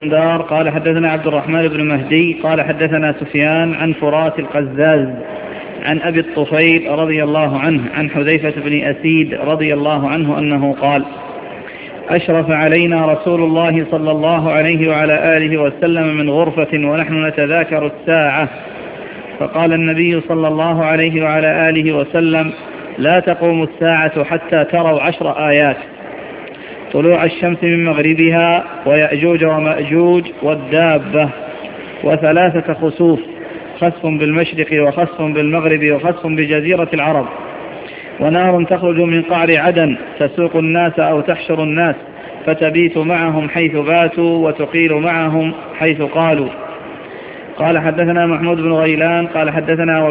دار قال حدثنا عبد الرحمن بن مهدي قال حدثنا سفيان عن فرات القزاز عن أبي الطفيل رضي الله عنه عن حذيفة بن أسيد رضي الله عنه أنه قال: أشرف علينا رسول الله صلى الله عليه وعلى آله وسلم من غرفة ونحن نتذاكر الساعة، فقال النبي صلى الله عليه وعلى آله وسلم: لا تقوم الساعة حتى تروا 10 آيات: طلوع الشمس من مغربها، ويأجوج ومأجوج، والدابة، و3 خسوف: خسف بالمشرق وخسف بالمغرب وخسف بجزيرة العرب، ونار تخرج من قعر عدن تسوق الناس أو تحشر الناس فتبيت معهم حيث باتوا وتقيل معهم حيث قالوا. قال حدثنا محمود بن غيلان قال حدثنا